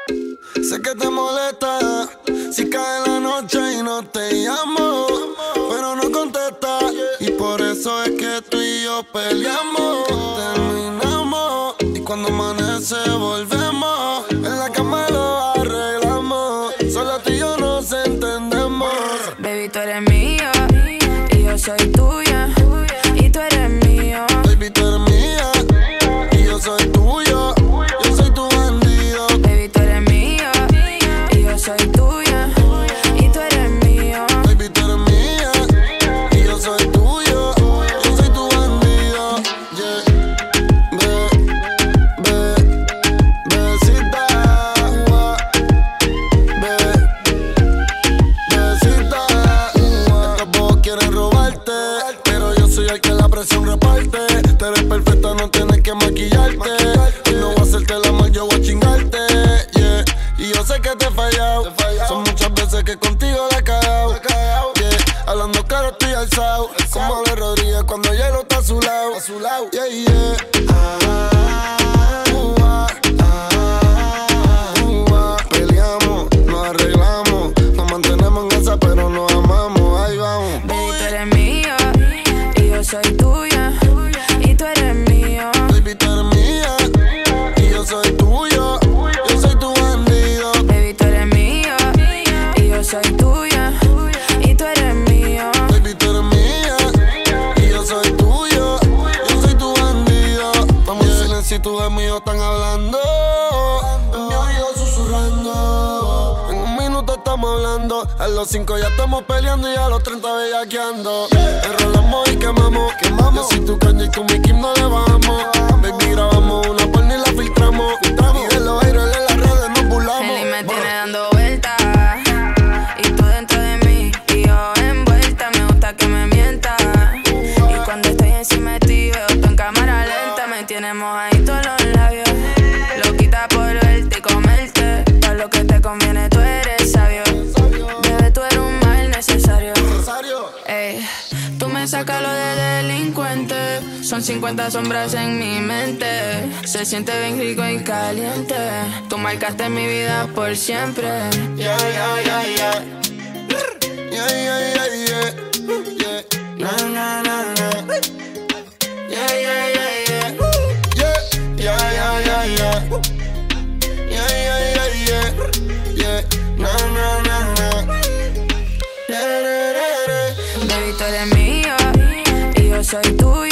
Sé que te molesta si cae la noche y no te llamo, pero no contesta, y por eso es que tú y yo peleamos. Terminamos y cuando amanece volvemos. En la cama lo arreglamos, solo tú y yo nos entendemos. Baby, tú eres mía y yo soy tuya, y tú eres mío. Baby, tú eres mía y yo soy tuyo, yo soy tu bandido. Baby, tú eres mía y yo soy tuya, y tú eres mío. Baby, tú eres mía y yo soy tuyo, yo soy tu bandido. Yeah. Besita, besita. Estos pocos quieren robarte, pero yo soy el que la presión reparte. Tú eres perfecta, no tienes que maquillarte. Y no voy a hacerte el amor, yo voy a chingarte. Yeah. Y yo sé que te he fallado. Son muchas veces que contigo la he cagado. Yeah. Hablando claro estoy alzado, como Ave Rodríguez cuando hielo está a su lado. Yeah, yeah. Peleamos, nos arreglamos, nos mantenemos en esa pero nos amamos. Ahí vamos. Baby, tú eres mía y yo soy tuya, y tú eres mío. Baby, tú eres mía y yo soy tuyo, yo soy tu bandido. Baby, tú eres mía y yo soy tuya, y tú eres mío. Baby, tú eres mía y yo soy tuyo, yo soy tu bandido. Vamos en silencio y tus amigos están hablando, en mi oído susurrando. En un minuto estamos hablando, a los 5 ya estamos peleando y a los 30 bellaqueando. Enrolamos y quemamos. Yo soy tu caña y con mi Kim no le bajamos. Baby, grabamos una porno y la filtramos. Y de los aires en las redes nos burlamos. Él me tiene dando vueltas, y tú dentro de mí, y yo envuelta. Me gusta que me mientas, y cuando estoy encima de ti veo tú en cámara lenta. Me tienes mojadito los labios, loquita por verte y comerte. Todo lo que te conviene tú eres sabio. Bebé, tú eres un mal necesario. Ey, tú me sacas lo de delincuente. Son 50 sombras en mi mente. Se siente bien rico y caliente. Tú marcaste mi vida por siempre. Yeah, yeah, yeah, yeah. Yeah, yeah, yeah, yeah. Yeah. Na, na, na, na. Yeah, yeah, yeah, yeah. Yeah, yeah, yeah, yeah, yeah. Yeah, yeah, yeah, yeah. Yeah. Na, na, na, na. Baby, tú eres mía y yo soy tuya.